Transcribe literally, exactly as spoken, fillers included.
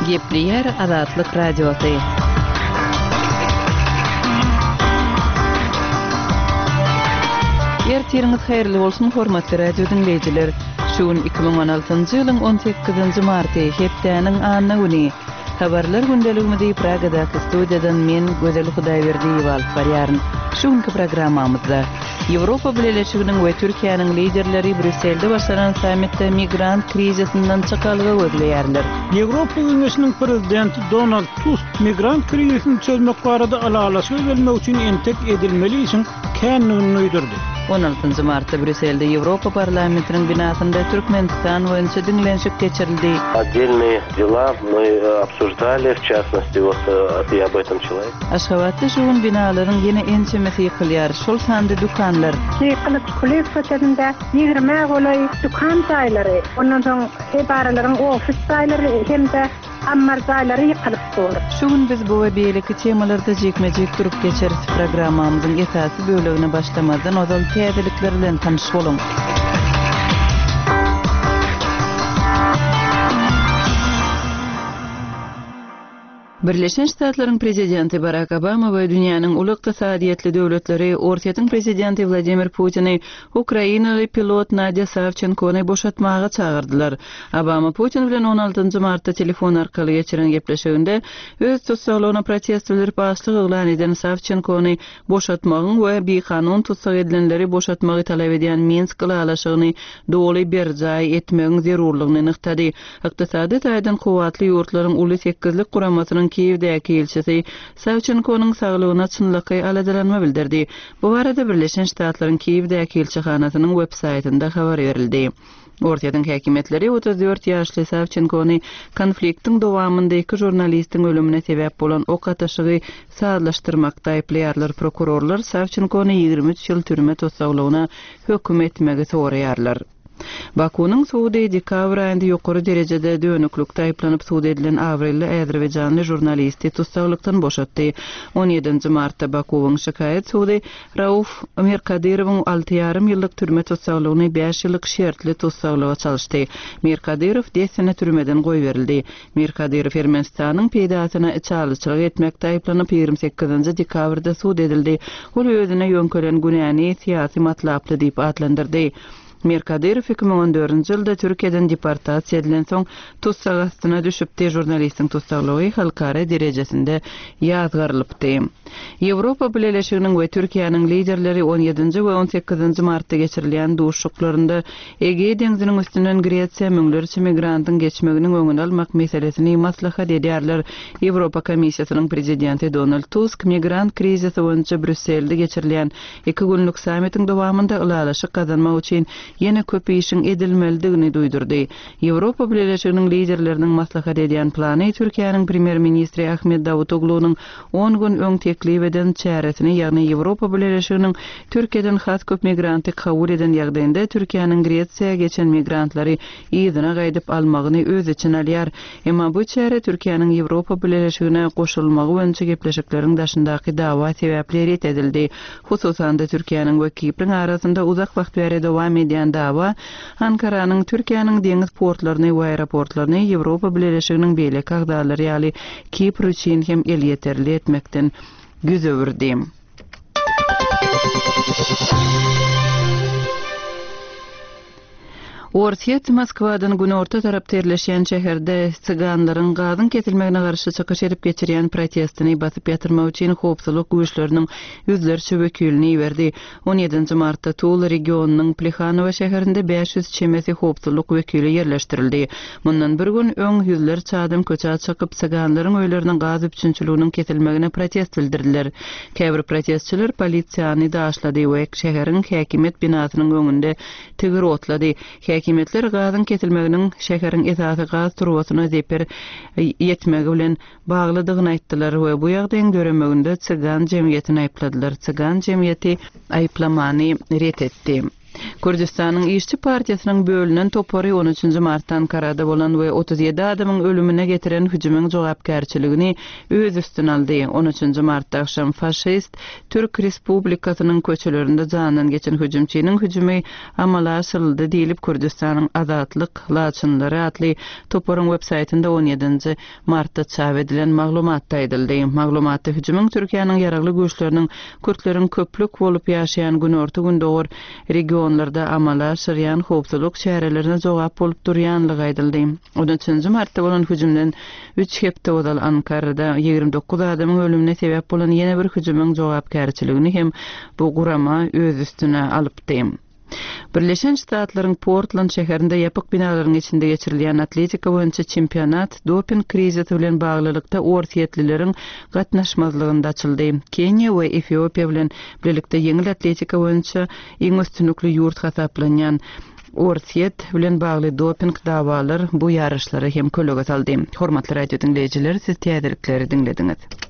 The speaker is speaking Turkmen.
Gepli yer Azatlyk Radiosu. Ertiriniz hayırlı bolsun hormatly radio dinleyijiler. Şuun iki bin on altyncı ýylyň on sekizinji marty hepdäniň anyny güni. Habarlar gündeliginde Pragadaky studiýadan men Gözel Hudaýberdiýew alyp barýaryn. Şuňky programmamyzda Ýewropa Birleşiginiň we Türkiýanyň liderleri Brüsselde başlanan sammitde migrant krizisinden çykalgy gözleýärler. Ýewropa Güýnüşiniň prezidenti Donald Tusk migrant krizisini çözmek barada alalaşa gelmek üçin entek edilmeli üçin känini uýdurdy. on altyncı martda Brüsselde Ýewropa parlamentiniň binasynda Türkmenistan boýunça diňlenşik geçirildi. Отдельные дела мы обсуждали, в частности, вот я об этом человек. Aşgabatda şuun binalaryň ýene ençemesi ýykylýar. Şol sandy dukanlar. Ýykylyp kulüp köçeginde ýigirme golay dukan saýlary, ondan soň ebaralaryň ofis saýlary hemde ammar saýlary ýykylyp durdy. Şuun biz bu we beýleki temalarda jekmejek durup geçeriz programmamyzyň esasy bölegine başlamazdan ozal täzelikler bilen tanyş boluň. Birleşen Ştatlaryň prezidenti Barack Obama we dünýäniň uly ykdysadyýetli döwletleri Ortiýatyň prezidenti Vladimir Putini Ukrainaly pilot Nadia Savchenkony boşatmaga çağırdylar. Obama Putin bilen on altyncı martda telefon arkaly geçiren gepleşiginde öz tutsaklygyna protest bildirip başlyk eglan eden Savchenkony boşatmagyň we bekanun tutsak edilenleri boşatmagy talap edýän Minsk galaşygyny doly berjay etmegiň zerurlygyny nyktady. Ykdysady taýdan kuwatly ýurtlaryň uly sekizlik guramasynyň Kiýewdäki elçisi Savchenkonyň saglygyna çynlyky aladalanma bildirdi. Bu barada Birleşen Ştatlaryň Kiýewdäki elçihanasynyň web saytynda habar berildi. Ortiýatyň häkimetleri otuz dört ýaşly Savchenkony konfliktiň dowamynda iki jurnalistiň ölümine sebäp bolan ok ataşygy saýlaşdyrmakda aýplaýarlar. Prokurorlar Savchenkony ýygrimi üç ýyl türme tutsaklygyna höküm etmegi soraýarlar. Bakunyň Suudi dekabr aýynda ýokary derejede dönüklükde aýplanyp suud edilen Avrelli Äzerbeýjanly jurnalisti tutsaklykdan boşatdy. on ýedinji martda Bakuwyň şikaýet suudi Rauf Mirkadyrowyň alty ýarym ýyllyk türme tutsaklygyny beş ýyllyk şertli tutsaklyga çalyşdy. Mirkadyrow dört sene türmeden goý berildi. Mirkadyrow Ermenistanyň peýdasyna çalyçylyk etmekde aýplanyp ýygrimi sekizinji dekabrda suud edildi. Ol özüne ýönkelen günäni syýasy matlaply diýip adlandyrdy. Mirkadyrow iki bin on dördünji ýylda Türkiýeden deportasiýa edilen soň tutsak astyna düşüpdi. Jurnalistiň tutsaklygy halkara derejesinde ýazgarylypdy. Ýewropa Birleşiginiň we Türkiýanyň liderleri on ýedinji we on sekizinji martda geçirilýän duşuklarynda Ege deňziniň üstünden Gretsiýa müňlerçe migrantyň geçmeginiň öňüni almak meselesini maslahat edýärler. Ýewropa Komissiýasynyň prezidenti Donald Tusk migrant krizisi boýunça Brüsselde geçirilýän iki günlük sammitiň dowamynda ulalaşyk kazanmak üçin ýene köp işiň edilmeligini duýdurdy. Ýewropa Birleşiginiň liderleriniň maslahat edýän plany Türkiýanyň premier ministri Ahmet Davutoglunyň on gün öň teklip eden çäresini, ýagny Ýewropa Birleşiginiň Türkiýeden has köp migranty kabul eden ýagdaýynda Türkiýanyň Gretsiýa geçen migrantlary ýygyna gaýdyp almagyny öz için alýar. Emma bu çäre Türkiýanyň Ýewropa Birleşigine goşulmagy boýunça gepleşikleriň daşyndaky dawa sebäpli ret edildi. Hususan da Türkiýanyň we Kipriň arasynda uzak wagt bäri dowam edýän dawa Ankaranyň Türkiýanyň deňiz portlaryny we aeroportlaryny Ýewropa Birleşiginiň beýleki agdalary ýaly Kipr üçin hem el ýeterli etmekden güzöwürdi. Ortiýat Moskwadan günorta tarapda ýerleşýän şäherde çyganlaryň gazyň kesilmegine garşy çykyş edip geçirýän protestini basyp ýatyrmak üçin howpsuzlyk güýçleriniň yüzlerçe wekilini berdi. on ýedinji martda Tula regionunyň Plehanowa şäherinde beş yüz çemesi howpsuzlyk wekili ýerleşdirildi. Mundan bir gün öň yüzlerçe adam köçe çykyp çyganlaryň öýleriniň gaz üçinçiliginiň kesilmegine protest bildirdiler. Käbir protestçiler polisiýany daşlady we şäheriň häkimet binasynyň öňünde tigir otlady. Häkimetler gazyň kesilmeginiň şäheriň esasy gaz turbasyna zeper ýetmegi bilen baglydygyny aýtdylar we bu ýagdaýyň döremeginde çygan jemgyýetini aýpladylar. Çygan jemgyýeti aýplamany ret etdi. Kürdistanyň İşçi Partiýasynyň bölünen topary on üçünji martdan Ankarada bolan we otuz ýedi adamyň ölümine getiren hüjümyň jogapkärçiligini öz üstüne aldy. on üçünji martda akşam faşist Türk Respublikasynyň köçelerinde janyny geçen hüjümçiniň hüjümi amala asyryldy diýilip Kürdistanyň Azatlyk laçynlary atly toparyň websaytynda on ýedinji martda çap edilen maglumatda aýdyldy. Maglumatda hüjümyň Türkiýanyň ýaragly güýçleriniň Kürtleriň köplük bolup ýaşaýan günorta gündogor regionlarda amala asyrýan howpsuzlyk şäherlerine jogap bolup durýanlygy aýdyldy. on üçünji martda bolan hüjümden üç hepde odal Ankarada ýigirmi dokuz adamyň ölümine sebäp bolan ýene bir hüjümyň jogapkärçiligini hem bu gurama öz üstüne alypdy. Birleşen Ştatlaryň Portland şäherinde ýapyk binalaryň içinde geçirilýän atletika boýunça çempionat doping krizisi bilen baglylykda ortiýetlileriň gatnaşmazlygynda açyldy. Kenya we Etiopiýa bilen birlikde ýeňil atletika boýunça iň üstünlikli ýurt hasaplanýan ortiýet bilen bagly doping dawalar bu ýarışlary hem kölega saldy. Hormatly radio dinleýijiler, siz täzelikleri dinlediňiz.